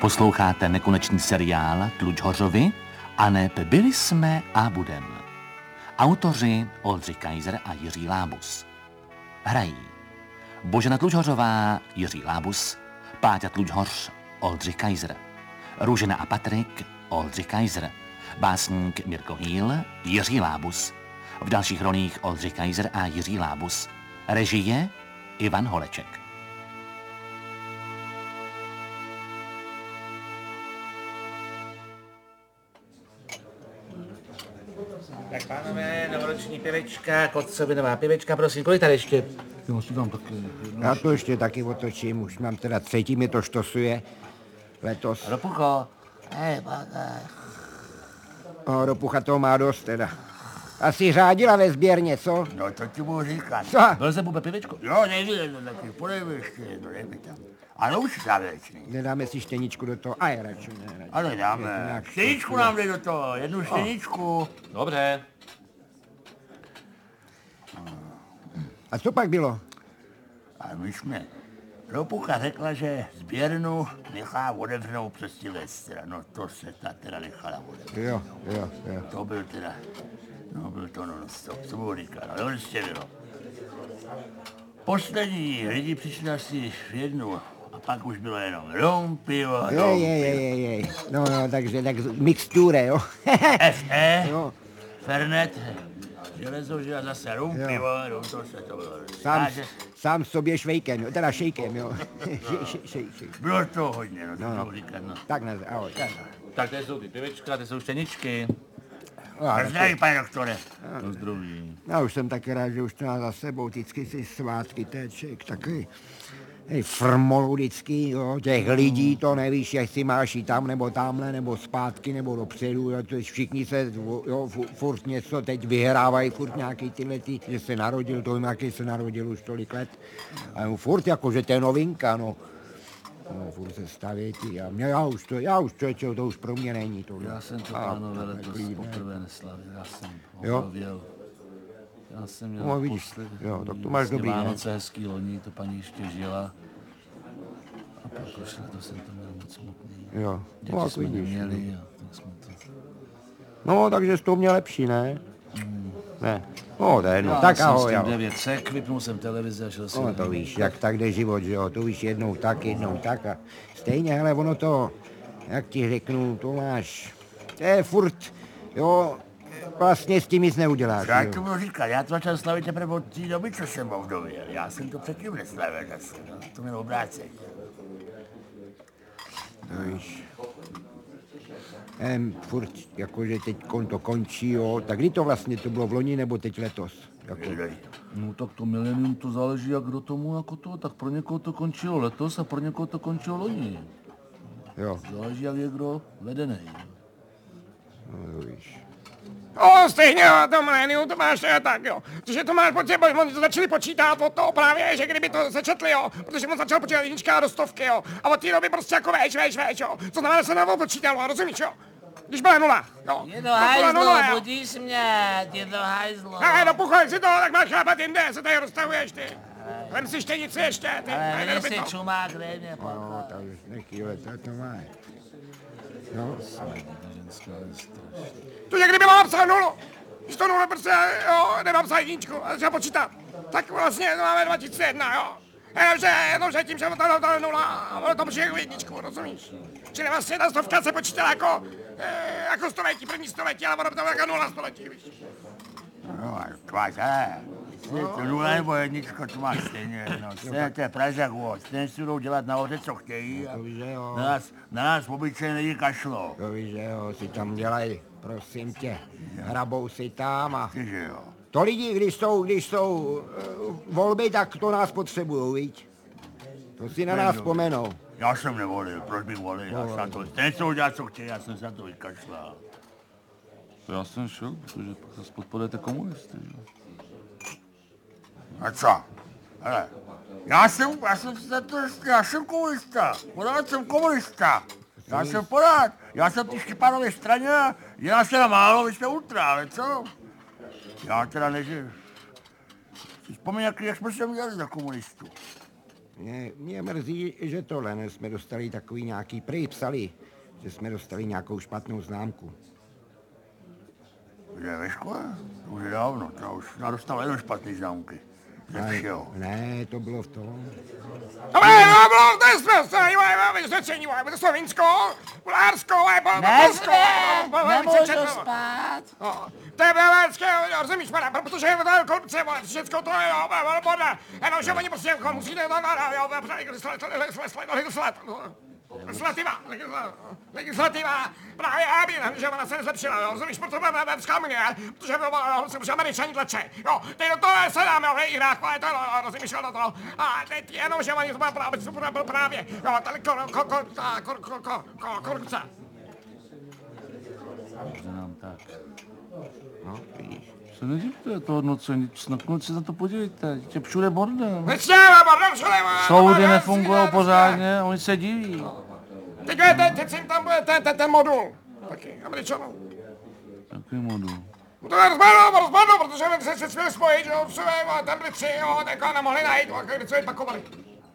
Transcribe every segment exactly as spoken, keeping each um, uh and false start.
Posloucháte nekonečný seriál Tluč Hořovi, aneb byli jsme a budem. Autoři Oldřich Kaiser a Jiří Lábus. Hrají Božena Tlučhořová, Jiří Lábus, Páťa Tlučhoř, Oldřich Kaiser, Růžena a Patrik, Oldřich Kaiser, básník Mirko Hýl, Jiří Lábus, v dalších rolích Oldřich Kaiser a Jiří Lábus, režie Ivan Holeček. Tak pánové, novoroční pěvečka, Kotcovinová pěvečka, prosím, kolik tady ještě? Jo, si dám taky. Já to ještě taky otočím, už mám teda třetí, mi to štosuje letos. Ropucho, hej, baka. O, Ropucha toho má dost teda. Asi řádila ve sběrně, co? No to ti budu říkat. Co? Byl jsem vůbec pěvečko? Jo, nejde, no taky podej mi ještě jedno, dej mi tam. Ale už závěrečný. Nedáme si štěničku do toho, aj radši ne. Radši. Ano, Je to dáme. nějak Štěničku nám dej do toho, jednu štěničku. Dobře. A co pak bylo? A my jsme, Ropucha řekla, že sběrnu nechá otevřenou přes Silvestra. No to se ta teda nechala otevřít. Jo, jo, jo. To byl teda, no byl to non stop, co budu říkat, ale prostě bylo. Poslední lidi přišli asi v jednu a pak už bylo jenom rum, pivo, Jej, rum, jej, pivo. jej, jej. No, no, takže tak mixture, jo. F E, Jo. Fernet, železo, že a zase rum, Jo. pivo, rum, to se to bylo. Sám, Takže sám sobě švejkem, jo, teda šejkem, jo. Šej, šej, šej, šej. bylo to hodně, no, to No, no. budu říkat, no. Tak ne, ahoj. Tak tady jsou ty pěvečka, tady jsou štěničky. No, Zdraví, pane doktore. No zdraví. já už jsem taky rád, že už to má za sebou, vždycky si svátky, to je člověk takový, hej, frmol vždycky, jo, těch lidí, to nevíš, jestli máš i tam, nebo tamhle, nebo zpátky, nebo dopředu, jo, to je, všichni se, jo, fu- furt něco teď vyhrávají, furt nějaký tyhle, ty, že se narodil, to vím, jaký se narodil už tolik let, a jo, furt jako, že to je novinka, no. No, furt se staví ty, a mě, já už to, já už člověče, to už pro mě není to. Já jsem to, A, pánové, letos takový, ne. poprvé neslavil, já jsem Jo? oslavěl. Já jsem měl No, vidíš, poslední jo, tak to máš dobrý, ne? Vánoce hezký loni, to paní ještě žila. A pak už letos jsem to měl moc smutný. Jo, Děti no, jak jsme vidíš. neměli a tak jsme to... No, takže jsi to mě lepší, ne? Ne. No, to je jedno. Já Tak jsem ahoj, s tím ahoj. devět sek, vypnul jsem televizi a šel jsem. No, to víš, jak tak jde život, že jo, to víš jednou tak, jednou tak a stejně, hele, ono to, jak ti řeknu, to máš, to je furt, jo, vlastně s tím nic neuděláš, Já jo. to budu říkat, já to začal slavit teprve od té doby, co jsem ovdověl. Já jsem to předtím neslavil zase, no. To mělo obráceně. To víš. Em, furt, jakože teď to končí, jo, tak kdy to vlastně, to bylo v loni nebo teď letos? Jako, No tak to milenium to záleží jak kdo tomu jako to, tak pro někoho to končilo letos a pro někoho to končilo loni. jo, Záleží jak je kdo vedený. no, to víš. O, stejně, jo, to milénium to máš eh, tak, jo. Protože to máš pocit, oni to začali počítat od toho právě, že kdyby to sečetli, jo. Protože on začal počítat jednička do stovky, jo. A od té doby prostě jako veš, veš, veš, jo. Co znamená, že se na počítalo, rozumíš, jo. Když byla nula, jo. Je to Pak byla hajzlo, nula, jo. budíš mě, je to hajzlo. Ne, no puchoj si to, tak máš chápat jinde, se tady roztahuješ, ty. Vem si štěnici ještě, ty. Ale Ne, vy nedoby si to. čumák, dej mě, No, papa. tak už nechýle, to to má. No, To je kdyby mám psát nulu. Když to nula prostě, jo, nemám psát jedničku, a třeba počítat. Tak vlastně to máme dva tisíce jedna, jo. Jenomže, jenomže tím, že to je nula, a ono to přijde jako jedničku, rozumíš? Čili vlastně ta stovka se počítala jako, eh, jako století, první století, ale ono to jako nula století, víš. No, a to máš, hele, je to nula nebo jednička, to máš stejně, no, stejně to je Pražák, o, stejně si budou dělat na hoře, co chtějí a to víš, že jo. na nás, na nás obyčejně lidi kašlo. To víš, že jo, si tam dělají, prosím tě, hrabou si tam a Že jo. to lidi, když jsou, když jsou uh, volby, tak to nás potřebujou, viď? To si na nás vzpomenou. Já jsem nevolil, proč bych volil, já jsem to, stejně se udělat, co chtějí, já jsem se na to vykašlal. To já jsem šel, protože zase podporujete komunisty, že? A co? Hele, já jsem, já jsem se to, já jsem komunista, pořád jsem komunista. Já jsem pořád, já jsem ty Štěpánově straně, dělal se na málo, vy jste ultra, ale co? Já teda nežiju. Si vzpomíň, jak, jak jsme se měli za komunistu. Mě, mě mrzí, že tohle ne, jsme dostali takový nějaký, prej psali, že jsme dostali nějakou špatnou známku. Kde ve škole? To už je dávno, to už dostal jenom špatný známky. Ne, ne, to bylo v tom. Ale no, bylo to je zprostý, vyřečení, to Slovinsko, Bulharsko, Nezve, nemůžu spát. To je bělecké, rozumíš, pane, protože je to korupce, vole, všecko to je, jo, borda, jenom, že oni prostě musíte, no, no, jo, legislativa, legislativa, právě aby, že ona se nezlepšila, jo, rozumíš, proto máme Evropská unie, protože se už Američani tlače, jo, teď do toho se dáme, jo, Irák, ale to, rozumíš, do toho, a teď jenom, že oni to má právě, právě, jo, tady korupce. Že nám tak. No, vidíš. Se nedivte, to hodnocení, nakonec se na to podívejte, je všude bordel. Soudy nefungují pořádně, oni se diví. Teď, teď si tam bude ten, ten, ten modul, taky, Američanů. Jaký modul? To je rozpadlo, rozpadlo, protože se se směli spojit, jo, tam byli tři, jo, takhle nemohli najít, jo, když se pakovali.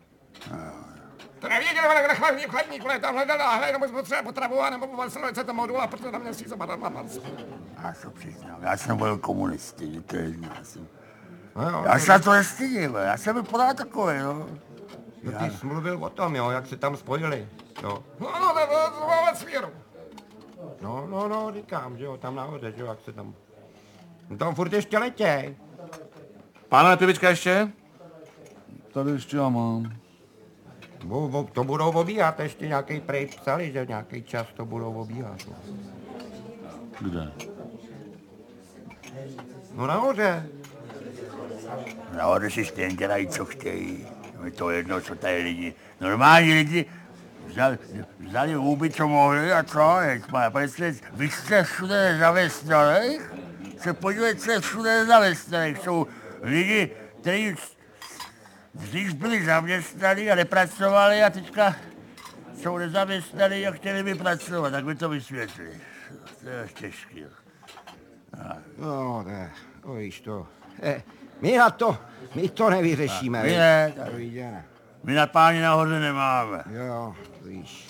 To nevěděli, ale chlebník, chlebník, ale tam hledali a hledali, nebo potřeba potravu, a nebo povali se ten modul a protože tam měl si zabadat na palce. Já se přiznám, já jsem byl komunistý, to je já jsem. Já se na to nestydím, já jsem byl pořád takový, jo. No, ty jsi mluvil o tom, jo, jak se tam spojili, jo. No, no, to bylo ve směru. No, no, no, říkám, že jo, tam nahoře, že jo, jak se tam... No tam furt ještě letěj. Pánové, pivička ještě? Tady ještě já mám. Bo, bo, to budou obíhat, ještě nějaký prej psali, že nějaký čas to budou obíhat. No. Kde? No nahoře. Nahoře si stejně dělají, co chtějí. Je to jedno, co tady lidi. Normální lidi vzali, vzali hůby, co mohli a co? Vy jste všude nezaměstnaných? Se podívejte, co je všude nezaměstnaných. Jsou lidi, kteří dřív byli zaměstnaní a nepracovali a teďka jsou nezaměstnaní a chtěli by pracovat. Tak mi to vysvětlí. To je těžký. No, ne, to víš to. Eh, my na to, my to nevyřešíme. My ne, to ne. My na páni nahoře nemáme. Jo, víš.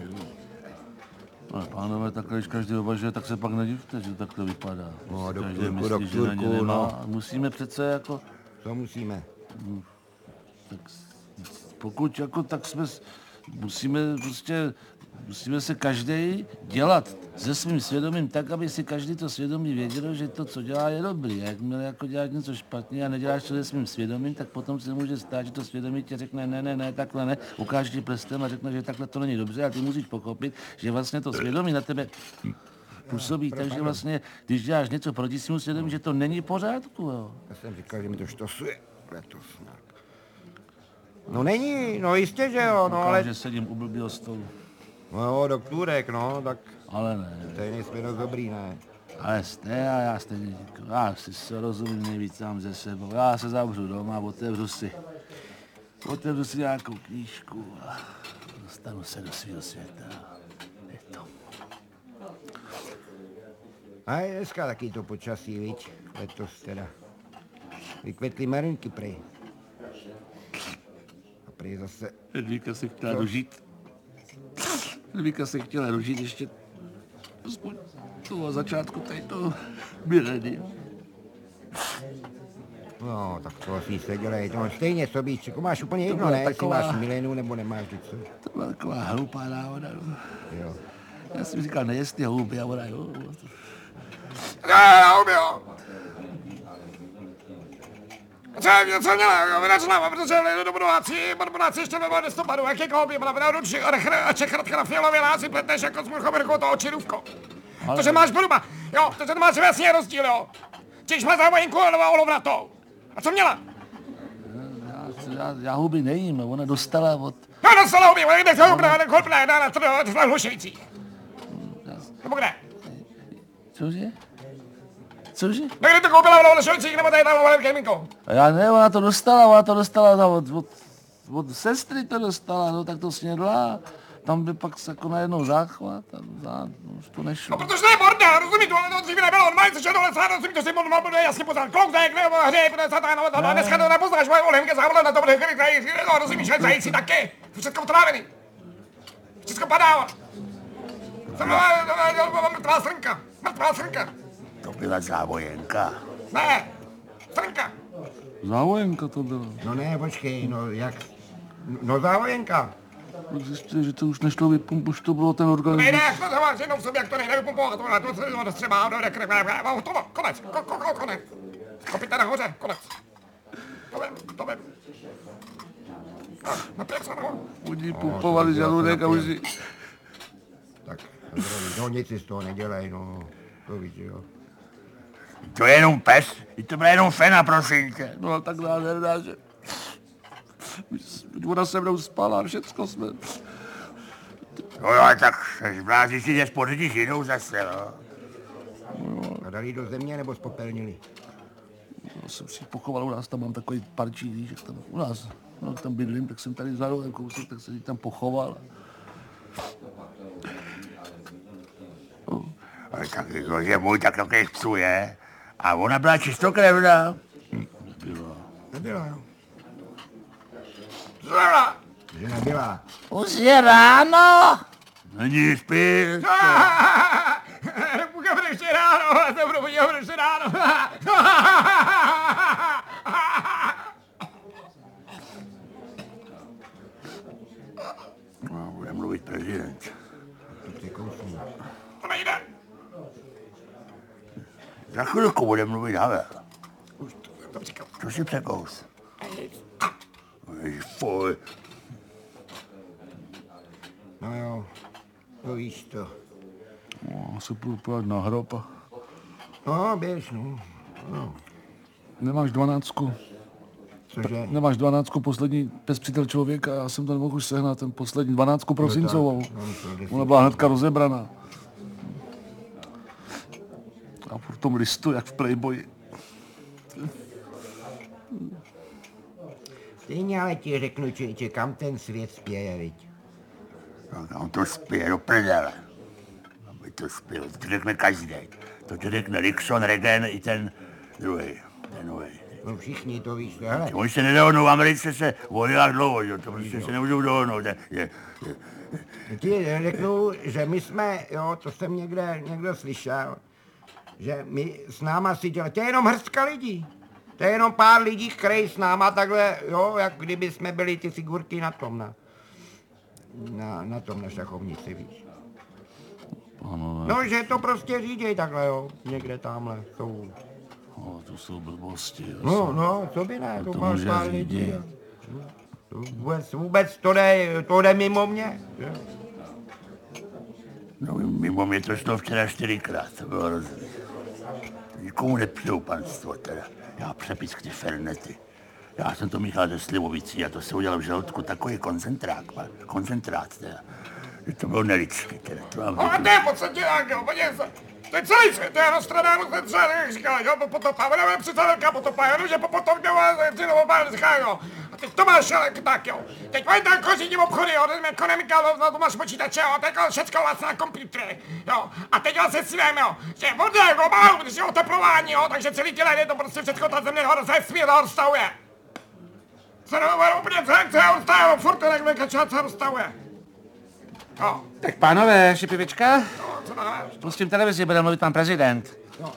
Ale pánové, takhle, když každý uvažuje, tak se pak nedivte, že tak to vypadá. No, každý doktorku, myslí, že na ně doktorku, nemá. no. Musíme přece jako... To musíme. Tak pokud jako, tak jsme, musíme prostě, musíme se každý dělat se svým svědomím tak, aby si každý to svědomí věděl, že to, co dělá, je dobrý. A jakmile jako děláš něco špatně a neděláš to se svým svědomím, tak potom se může stát, že to svědomí ti řekne ne, ne, ne, takhle ne, ukáže ti prstem a řekne, že takhle to není dobře, a ty musíš pochopit, že vlastně to svědomí na tebe působí, takže vlastně, když děláš něco proti svému svědomí, že to není v pořádku. Jo. Já jsem říkal, že mi to štosuje letos. No není, no jistě, že jo, no ale... že sedím u blbýho stolu. No jo, doktorek, no, tak... Ale ne. Stejně jsme dost dobrý, ne? Ale jste a já stejně, já si se rozumím nejvíc sám ze sebou. Já se zavřu doma, otevřu si, otevřu si nějakou knížku a dostanu se do svého světa. Je to. A je dneska taky to počasí, viď? Letos teda. Vykvetly marinky prej. A prej zase... Hedvíka se chtěla dožít. Hedvíka se chtěla dožít ještě aspoň toho začátku tady toho milénia. No, tak to asi se dělej. To stejně sobíčku. Máš úplně jedno, ne? Taková... Jestli máš milénu nebo nemáš něco. To byla taková hloupá náhoda. No. Jo. Já jsem říkal, nejest ty houby a ona jo. Ne, houby, jo. Co je, co měla, vyračila, protože do budovácí, budovácí ještě ve listopadu, jak je houby, byla na ruči, a čekrat na fialově lásy, pletneš jako s mrchovrkou toho očirůvko. Protože máš buduba, jo, takže to máš vlastně rozdíl, jo. Čiž má závojenku a olovnatou. A co měla? Já, já, já houby nejím, ona dostala od... Já dostala houby, ale kde se houpne, ne kolpne, na na hlušející. Nebo kde? Cože? Cože? No kde to koupila v hlušejících, nebo tady tam v gamingou? A já ne, ona to dostala, ona to dostala od, od, od sestry to dostala, no tak to snědla. tam by pak jako najednou záchvat a zá, no, už to nešlo. No, protože to je bordel, rozumíš, to dříve nebylo, normálně se šel dole sám, rozumíš, to si on mal bude jasně poznat, klouzek, nebo hřej, protože satán, no, dneska to nepoznáš, moje olenky, závolat na to bude chvíli, no, rozumíš, že zajíci taky, všechno otrávený, všechno padá. Jsem mrtvá srnka, mrtvá srnka. To byla závojenka. Ne, srnka. Závojenka to byla. No ne, počkej, no jak... No závojenka. Zjistili, že to už nešlo vypump, už to bylo ten organismus. Nejde, jak to máš jenom v sobě, jak to nejde vypumpovat, to to se to střebá, dojde krev, hotovo, konec, ko, ko, ko, konec. Kopíte nahoře, konec. To vem, to vem. Napět se, no. Oni pumpovali žaludek a už si... Tak, no nic si z toho nedělej, no. To víš, jo. To je jenom pes, to byla jenom fena, prosím tě. No tak nádherná, že... Ona se mnou spala, všecko jsme... No jo, tak zblází si tě spoříš jinou zase, no. A dali do země nebo spopelnili? Já jsem si pochoval u nás, tam mám takový parčí, víš, jak tam u nás, no, tam bydlím, tak jsem tady vzal ten kousek, tak jsem si tam pochoval. No. Ale tak jako, že můj tak takový psuje. A ona byla čistokrevná. Hm, byla. Nebyla, jo. Zleva. Že nebyla. Už je ráno. Není spíš. Půjde ještě ráno, a to budu vidět ještě ráno. No, bude mluvit prezident. To nejde. Za chvilku bude mluvit Havel. Co si překous? Fuj. No jo, to víš to. No, se půjdu pojít na hrob a... No, běž, no. no. Nemáš dvanáctku? Cože? Nemáš dvanáctku, poslední pes přítel člověka, já jsem to nemohl už sehnat, ten poslední dvanáctku prosincovou. Ona byla hnedka rozebraná. A v tom listu, jak v Playboyi. Stejně ale ti řeknu, či, či kam ten svět spěje, viď? No, on to spěje do prdele. Aby to spěl, to řekne každý. To ti řekne Nixon, Reagan i ten druhý, ten nový. No všichni to víš, to hele. Oni se nedohodnou, v Americe se volila dlouho, jo, to prostě se nemůžou dohodnout. Je, je, je. Ti řeknu, že my jsme, jo, to jsem někde, někdo slyšel, že my s náma si dělali, to je jenom hrstka lidí. To je jenom pár lidí, který s náma takhle, jo, jak kdyby jsme byli ty figurky na tom, na, na, na tom na šachovnici, víš. Ano, No, že to prostě říděj takhle, jo, někde tamhle jsou. no, to jsou blbosti. No, no, co by ne, to to máš může pár řídit. lidí. jo. No, to vůbec, vůbec to jde, to jde mimo mě. Jo. No, mimo mě to šlo včera čtyřikrát, to bylo hrozný. Nikomu nepřijou panstvo teda. Já přepis k ty fernety. Já jsem to míchal ze slivovicí a to se udělal v žaludku takový koncentrát, koncentrát teda. Že to bylo nelidský teda. To mám Ale to je v podstatě tak, jo, podívej se. To je celý svět, to je Nostradamus, ten třeba, jak říkal, jo, potopa, ona je přece velká potopa, jenom že po potopě si to opár říká, jo. A teď to máš ale tak, jo. Teď mají tam kořídní obchody, jo, teď ekonomika, no, to máš počítače, jo, teď všecko vlastně na počítači, jo. A teď vlastně si vím, jo, že je voda je globál, protože je oteplování, jo, takže celý těle je to prostě všecko, ta země hor se svět rozstavuje. Se nebude úplně celé, co je rozstavuje, furt to jak vykačát se rozstavuje. Jo. Tak pánové, šipivečka? No, co dáváš? Pustím televizi, bude mluvit pan prezident. No.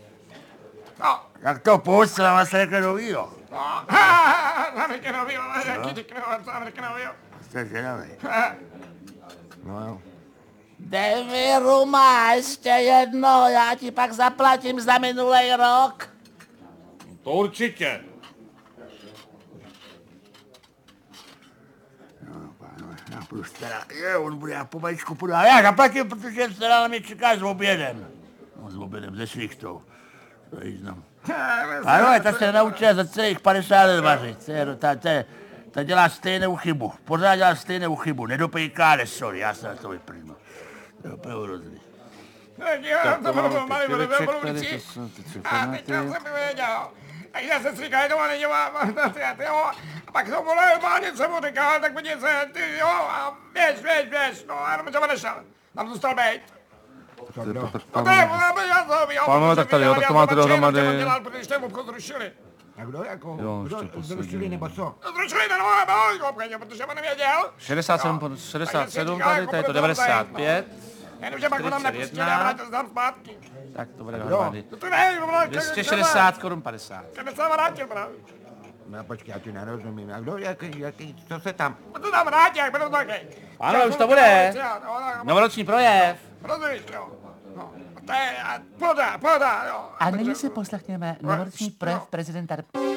Jak to pust, ale se řekne novýho. No, Amerika novýho, jaký řekne, co Amerika novýho. Jste ženavý. No jo. Dej mi ruma, ještě jedno, já ti pak zaplatím za minulý rok. To určitě. Já půjdu stará, je, on bude, já pomaličku půjdu, a já zaplatím, protože stará na mě čeká s obědem. No, s obědem, ze šlichtou. To je znám. Ano, ta se naučila za celých padesát let vařit. Ta, ta, ta, ta dělá stejnou chybu. Pořád dělá stejnou chybu. Nedopejká, nesolí. Já se na to vyprnu. To je opravdu hrozný. Tak jo, to bylo malý, pěveček bylo tady, mluvící. to jsou ty tři A teď formáty. já jsem věděl, Takže se stříkají doma, není jo. A pak to vole, má něco mu říká, tak podívej se, ty jo, a běž, běž, běž, no a jenom třeba nešel. Tam zůstal bejt. Co kdo? No to je, vole, já to, jo. Pánové, tak tady, jo, tak to máte dohromady. Já dělal, protože ten obchod zrušili. A kdo jako? Jo, Kdo ještě poslední. zrušili nebo co? Zrušili ten vole, no, obchodě, protože on nevěděl. šedesát sedm, Jo. šedesát sedm Takže si tady, říká, tady je to jako devadesát pět. Jenomže pak ho tam nepustili a vrátil se tam zpátky. Tak to bude dohromady. No to ne, vole, dvě stě šedesát korun padesát. Kdyby se vrátil právě. No počkej, já ti nerozumím. A kdo, jaký, jaký, co se tam? On to tam vrátil, jak byl taky. Ano, už to bude. Novoroční projev. Rozumíš, jo. No, to je, a poda, poda, jo. A nyní si poslechněme novoroční projev prezidenta.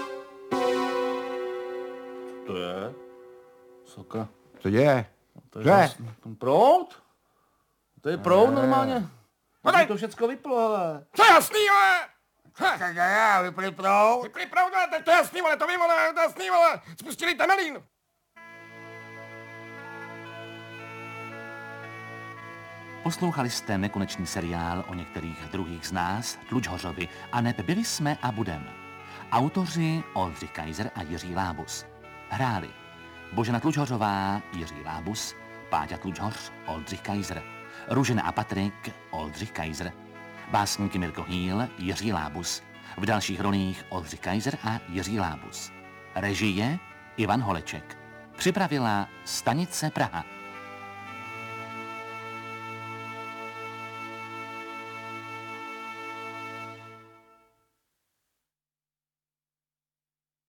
To je? Soka. Co je? To je Co je? vlastně ten proud? To je proud normálně. No tak- To všecko vyplo, ale. To je jasný, vole. Tak já, vypli proud. Vypli pravdu, ale to je jasný, vole, to vím, vole, to je jasný, vole. Spustili Temelín. Poslouchali jste nekonečný seriál o některých druhých z nás, Tluč Hořovi, a neb byli jsme a budem. Autoři Oldřich Kaiser a Jiří Lábus. Hráli Božena Tlučhořová, Jiří Lábus, Páťa Tlučhoř, Oldřich Kaiser, Růžena a Patrik, Oldřich Kaiser, básníky Mirko Hýl, Jiří Lábus, v dalších rolích Oldřich Kaiser a Jiří Lábus. Režie Ivan Holeček. Připravila Stanice Praha.